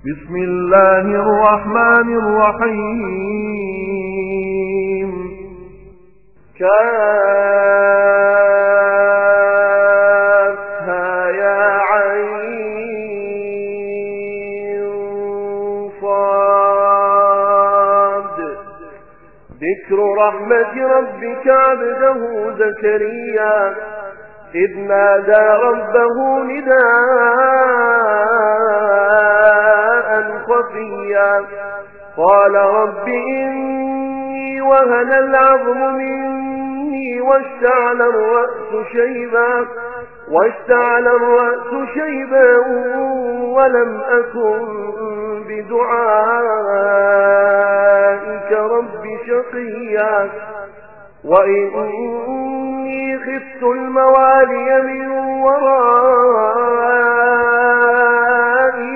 بسم الله الرحمن الرحيم. كافها يا عين صاد. ذكر رحمة ربك عبده زكريا إذ نادى ربه نداء خفيا قال رب إني وهن العظم مني واشتعل الرأس شيبا ولم أكن بدعائك رب شقيا وإني خفت الموالي من ورائي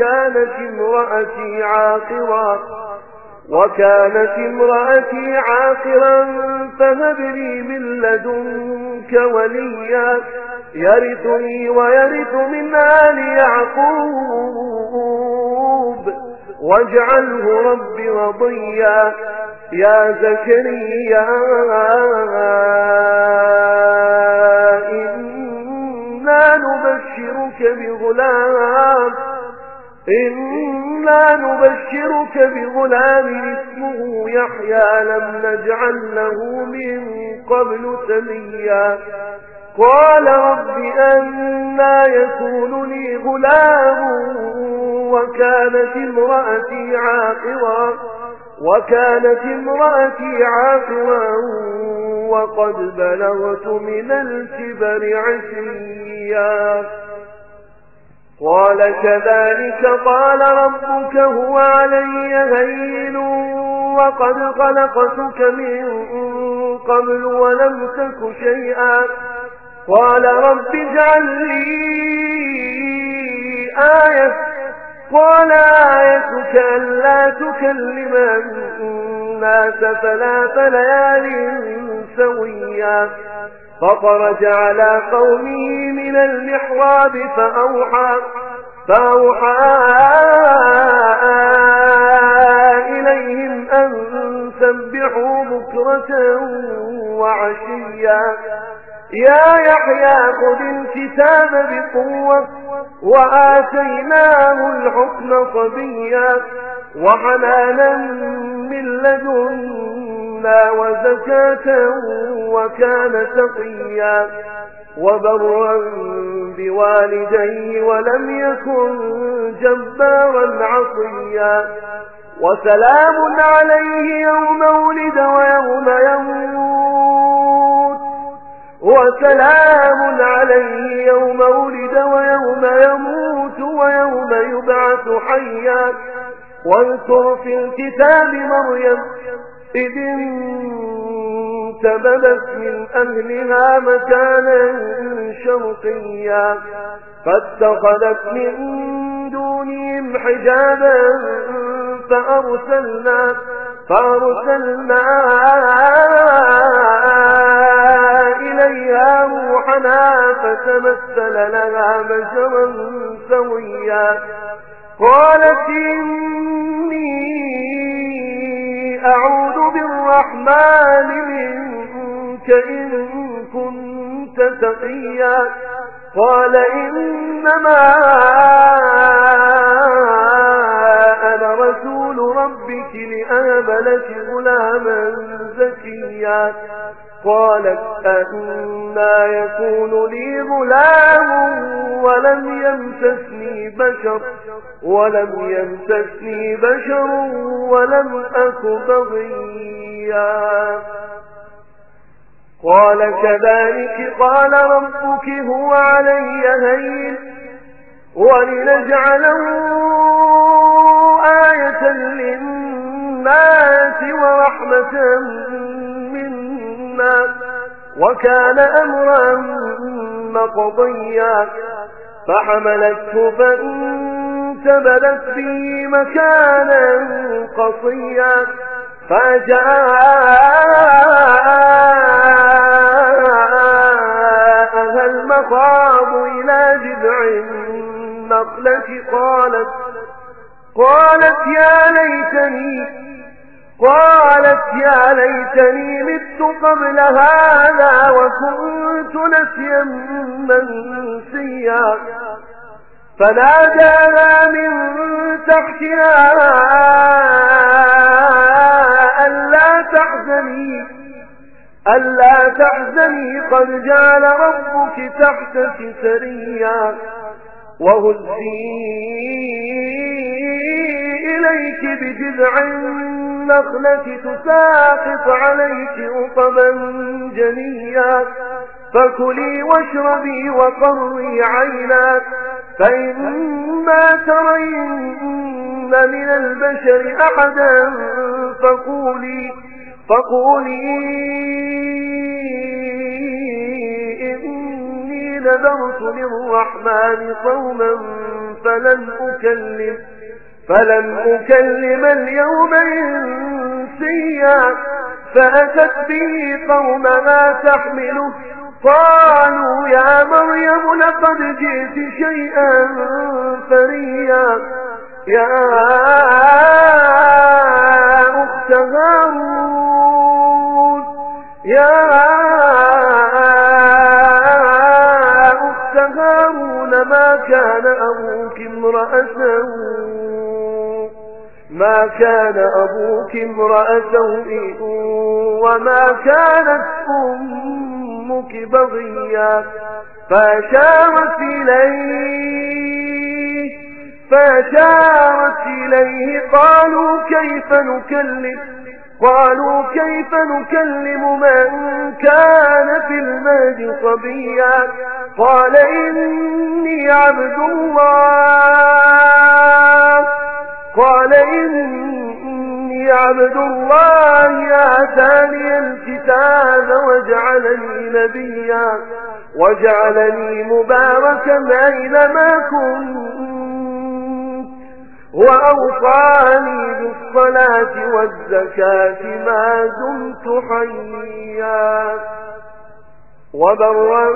وكانت امرأتي عاقرا فهب لي من لدنك وليا يرثني ويرث من آل يعقوب واجعله رب رضيا. يا زكريا إنا نبشرك بغلام اسمه يحيى لم نجعل له من قبل سميا. قال رب أنى يكون لي غلام وكانت امرأتي عاقرا وقد بلغت من الكبر عتيا. قال كذلك قال ربك هو علي هين وقد خلقتك من قبل ولم تك شيئا. قال رب اجعل لي آية. قال آيتك ألا تكلم الناس 3 ليال سويا. فخرج على قومه من المحراب فأوحى إليهم أن سبحوا بكرة وعشيا. يا يحيى خذ الكتاب بقوة وآتيناه الحكم صبيا وحنانا من لدنا وزكاة وكان تقيا وبرا بوالديه ولم يكن جبارا عصيا. وسلام عليه يوم ولد ويوم يموت ويوم يبعث حيا. واذكر في الكتاب مريم إذ انتبذت من أهلها مكانا شرقيا فاتخذت من دونهم حجابا فأرسلنا إليها روحنا فتمثل لها بشرا سويا. قالت إني أعوذ بالرحمن منك إن كنت تقيا. قال إنما أنا رسول ربك لأهب لك غلاما زكيا. قالت أنى يكون لي غلام ولم يمسسني بشر ولم أك بغيا. قال كذلك قال ربك هو علي هين ولنجعله آية للناس ورحمة منا وكان أمرا مقضيا. فحملته فانتبذت به مكانا قصيا فجاءها المخاض إلى جذع النخلة قالت يا ليتني مت قبل هذا وكنت نسيا منسيا فناداها من تحتها ألا تحزني قد جعل ربك تحتك سريا وهزي إليك بجذع النخلة تساقط عليك رطبا جنيا فكلي واشربي وقري عينا فإما ترين من البشر أحدا فقولي إني نذرت للرحمن صوما فلن أكلم اليوم إنسيا فأتت به قومها تحمله قالوا يا مريم لقد جئت شيئا فريا يا أخت هارون ما كان أبوك امرأ سوء وما كانت أمك بغيا فأشارت إليه قالوا كيف نكلم من كان في المهد صبيا قال إني عبد الله آتاني الكتاب وجعلني نبيا وجعلني مباركا أينما كنت وأوصاني بالصلاة والزكاة ما دمت حيا وبرا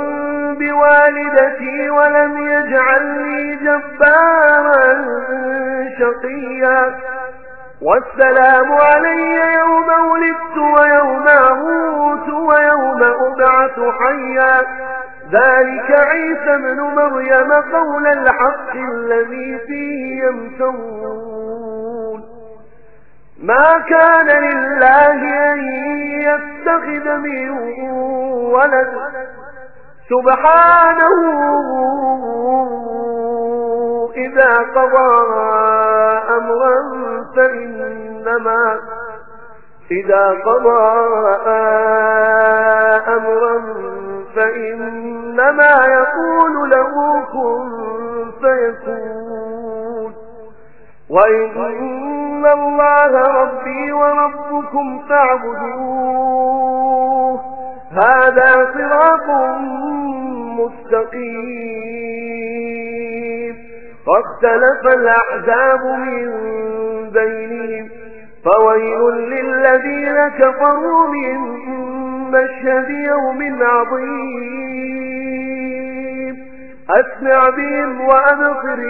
بوالدتي ولم يجعلني جبارا شقيا والسلام علي يوم ولدت ويوم أموت ويوم أبعث حيا ذلك عيسى ابن مريم قول الحق الذي فيه يمترون ما كان لله أن يتخذ من ولد سبحانه إذا قضى أمرا فإنما يقول له كن فيكون وإن الله ربي وربكم فاعبدوه هذا صراط مستقيم فاختلف الأحزاب من بينهم فويل للذين كفروا من مشهد يوم عظيم أسمع بهم وأبصر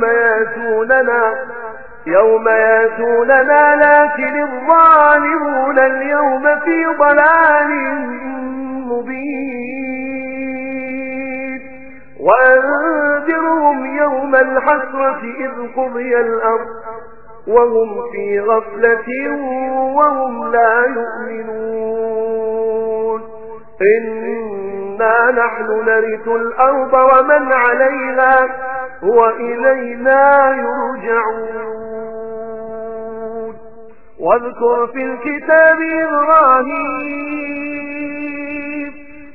يوم ياتوننا لكن الظالمون اليوم في ضلال مبين وأنذرهم يوم الحسرة إذ قضي الأمر وهم في غفلة وهم لا يؤمنون إنا نحن نرث الأرض ومن عليها وإلينا يرجعون واذكر في الكتاب إبراهيم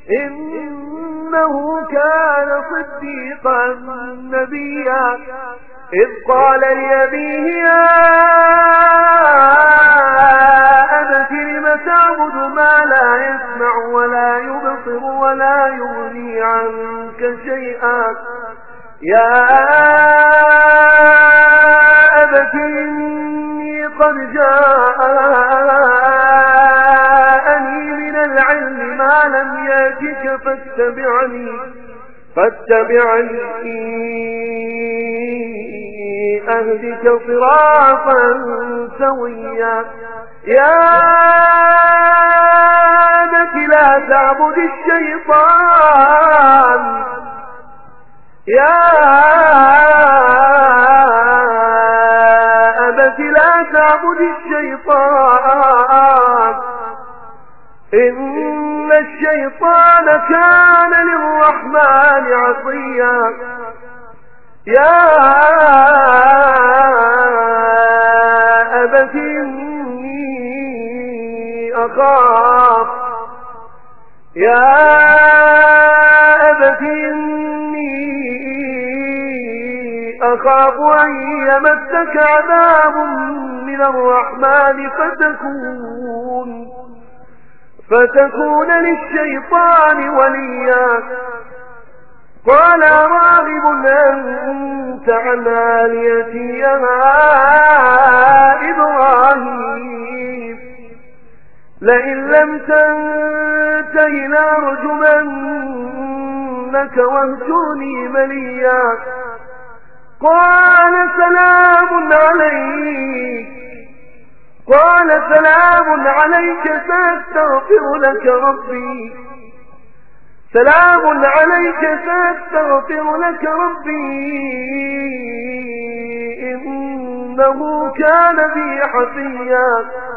إنه كان صديقا نبيا إذ قال لأبيه يا أبت لم تعبد ما لا يسمع ولا يبصر ولا يغني عنك شيئا يا أبت إني قد جاءني من العلم ما لم يأتك فاتبعني أهدك صراطا سويا يا أبت لا تعبد الشيطان يا أبت لا تعبد الشيطان إن الشيطان كان للرحمن عصيا يا أبت إني أخاف أن يمسك عذاب من الرحمن فتكون للشيطان وليا قال راغب أنت عن آلهتي يا إبراهيم لئن لم تنته لأرجمنك واهجرني مليا قال سلام عليك سأستغفر لك ربي إنه كان بي حفيا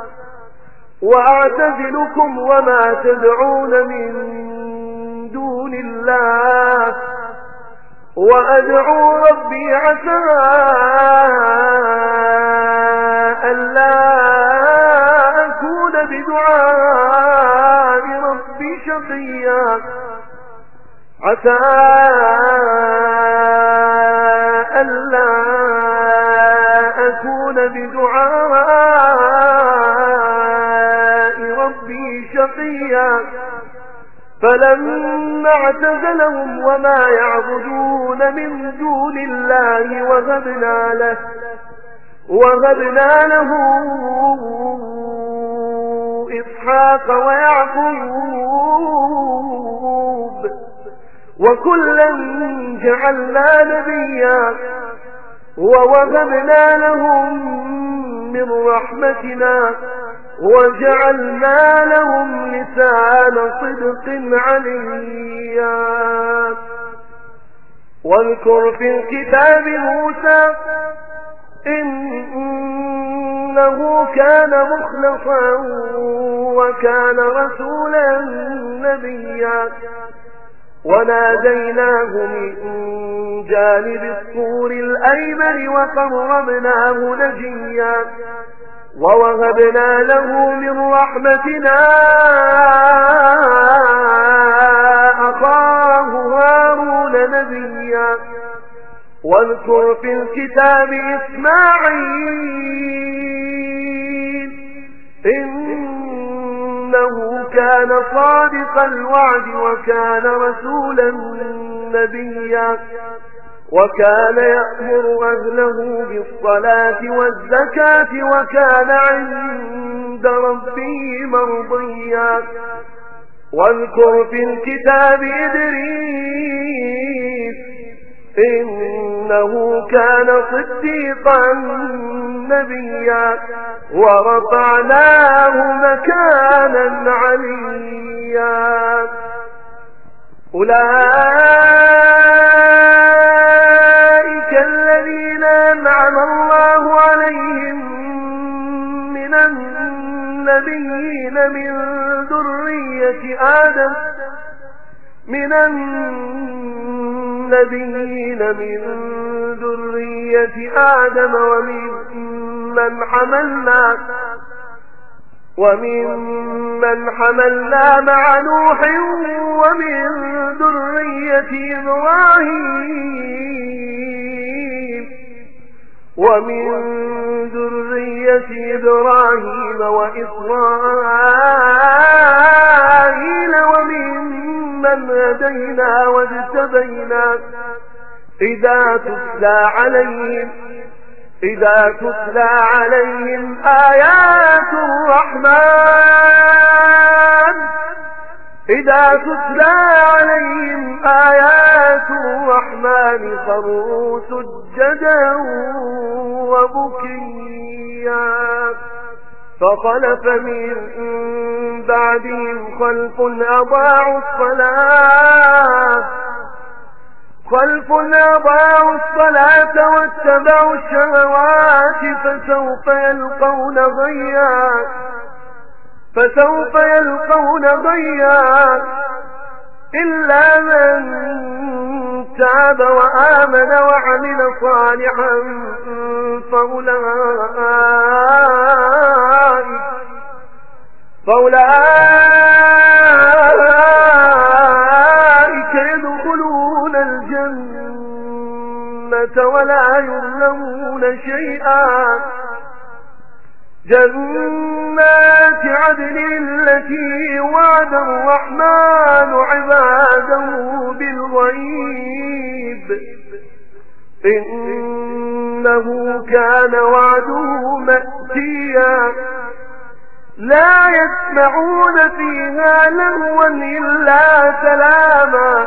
وأعتزلكم وما تدعون من دون الله وأدعو ربي عسى ألا أكون بدعاء ربي شقيا عسى ألا أكون بدعاء ربي شقيا فلما اعتزلهم وما يعبدون من دون الله وهبنا له إسحاق ويعقوب وكلا جعلنا نبيا ووهبنا لهم من رحمتنا وجعلنا لهم لسان صدق عليا واذكر في الكتاب موسى إنه كان مخلصا وكان رسولا نبيا وناديناه من جانب الطور الأيمن وقربناه نجيا ووهبنا له من رحمتنا أخاه هارون نبيا واذكر في الكتاب إسماعيل إنه كان صادق الوعد وكان رسولا نبيا وكان يأمر أهله بالصلاة والزكاة وكان عند ربه مرضيا واذكر في الكتاب إدريس إنه كان صديقا نبيا ورفعناه مكانا عليا أولئك الذين أنعم الله عليهم من النبيين من ذرية آدم ومن حملنا مع نوح ومن ذرية إبراهيم وإسرائيل وممن هدينا واجتبينا إذا تتلى عليهم آيات الرحمن إذا تتلى عليهم آيات الرحمن خروا سجدا وبكيا فخلف من بعدهم خلف أضاعوا الصلاة واتبعوا الشهوات فسوف يلقون غيا إلا من تاب وآمن وعمل صالحا فأولئك يدخلون الجنة ولا يظلمون شيئا جنات عدن التي وعد الرحمن عباده بالغيب إنه كان وعده مأتيا لا يسمعون فيها لغوا إلا سلاما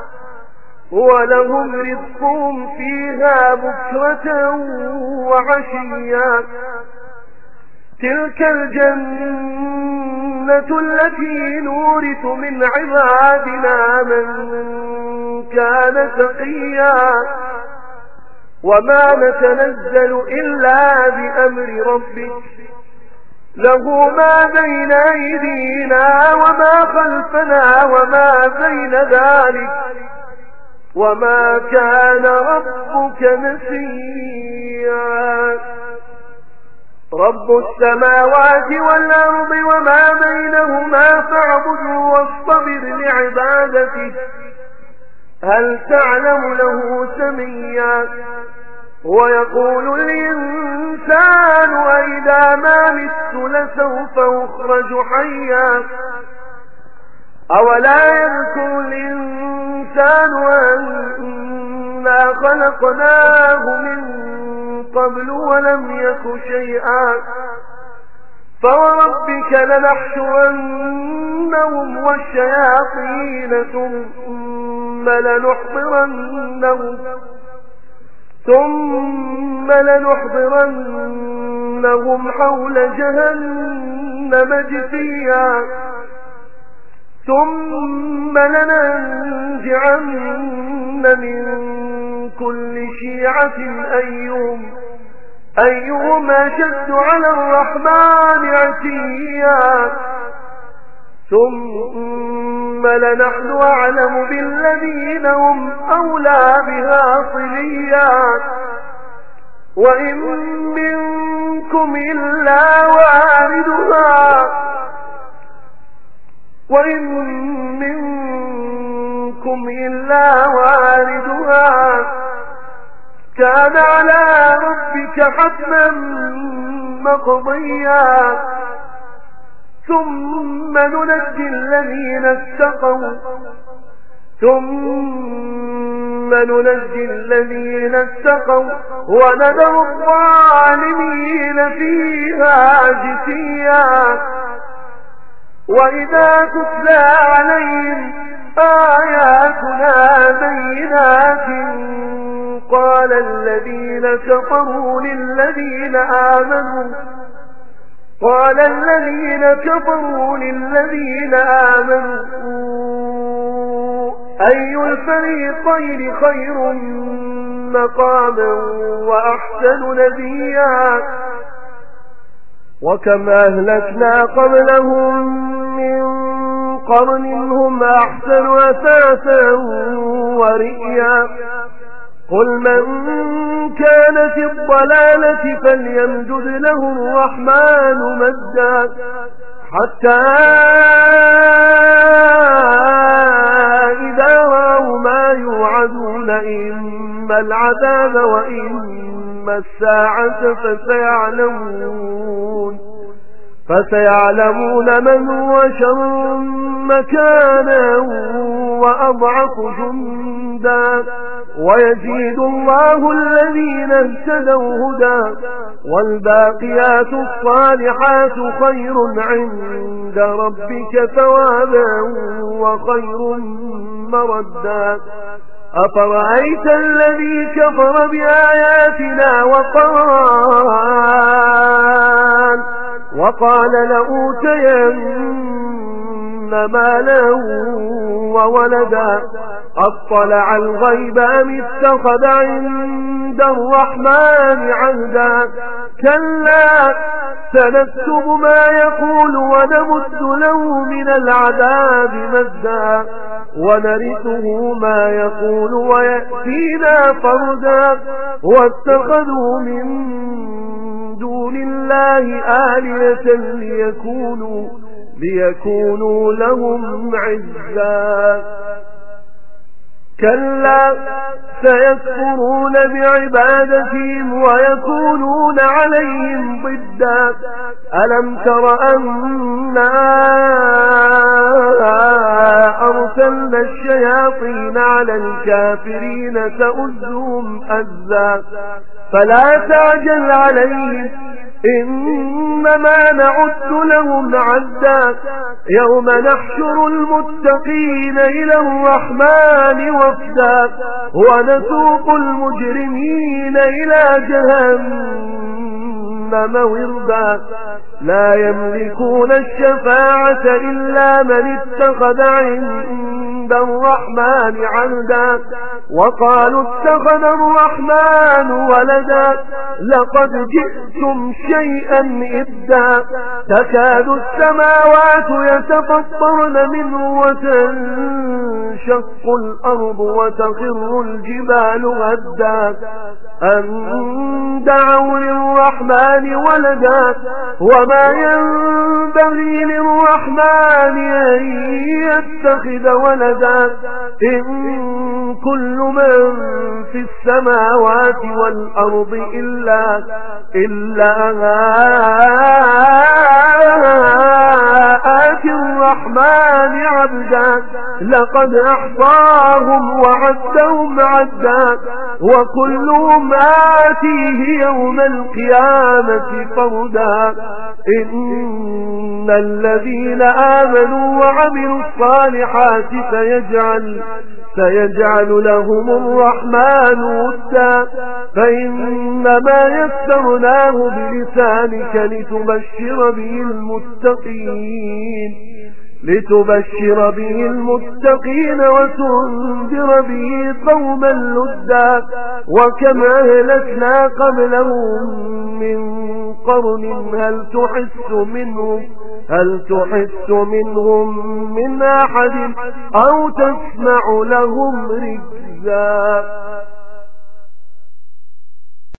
ولهم رزقهم فيها بكرة وعشيا تلك الجنة التي نورث من عبادنا من كان تقيا وما نتنزل إلا بأمر ربك له ما بين أيدينا وما خلفنا وما بين ذلك وما كان ربك نسيا رب السماوات والأرض وما بينهما فاعبده واصطبر لعبادته هل تعلم له سميا ويقول الإنسان أإذا ما مت لسوف أخرج حيا أولا يذكر الإنسان أنا خلقناه من قبل ولم يك شيئا فوربك لنحشرنهم والشياطين ثم لنحضرنهم حول جهنم جثيا ثم لننزعن من كل شيعة أيهم أشد على الرحمن عتيا ثم لنحن أعلم بالذين هم أولى بها صليا وإن منكم إلا واردها كان على ربك حتما مقضيا ثم ننجي الذين اتقوا ونذر الظالمين فيها جثيا وإذا تتلى عليهم آياتنا بينات قال الذين كفروا للذين آمنوا أي الفريقين خير مقاما وأحسن نبيا وكم أهلكنا قبلهم من قرن هم أحسن أثاثا ورئيا قل من كان في الضلالة فليمدد له الرحمن مدا حتى إذا رأوا ما يوعدون إما العذاب وإما الساعة فسيعلمون من هو شر مكانا وأضعف جندا ويزيد الله الذين اهتدوا هدى والباقيات الصالحات خير عند ربك ثوابا وخير مردا أفرأيت الذي كفر بآياتنا وقال لأوتين مالا وولدا أطلع الغيب أم اتخذ عند الرحمن عهدا كلا سنكتب ما يقول ونمد له من العذاب مدا ونرثه ما يقول ويأتينا فردا واتخذوا من دون الله آلهة ليكونوا لهم عزا كلا سيكفرون بعبادتهم ويكونون عليهم ضدا ألم تر أنا أرسلنا الشياطين على الكافرين تؤزهم أزا فلا تعجل عليهم إنما نعد لهم عدا يوم نحشر المتقين إلى الرحمن وفدا ونسوق المجرمين إلى جهنم وردا لا يملكون الشفاعة إلا من اتخذ عند الرحمن عهدا وقالوا اتخذ الرحمن ولدا لقد جئتم شيئا إدا تكاد السماوات يتفطرن منه وتنشق الأرض وتخر الجبال هدا أن دعوا للرحمن ولدا وما ينبغي للرحمن أن يتخذ ولدا إن كل من في السماوات والأرض إلا آتي الرحمن عبدا لقد أحصاهم وعدهم عدا وكلهم آتيه يوم القيامة فردا إن الذين آمنوا وعملوا الصالحات سيجعل لهم الرحمن ودا فإنما يسرناه بلسانك لتبشر به المتقين وتنذر به قوما لدا وكم أهلكنا قبلهم من قرن هل تحس منهم من أحد أو تسمع لهم ركزا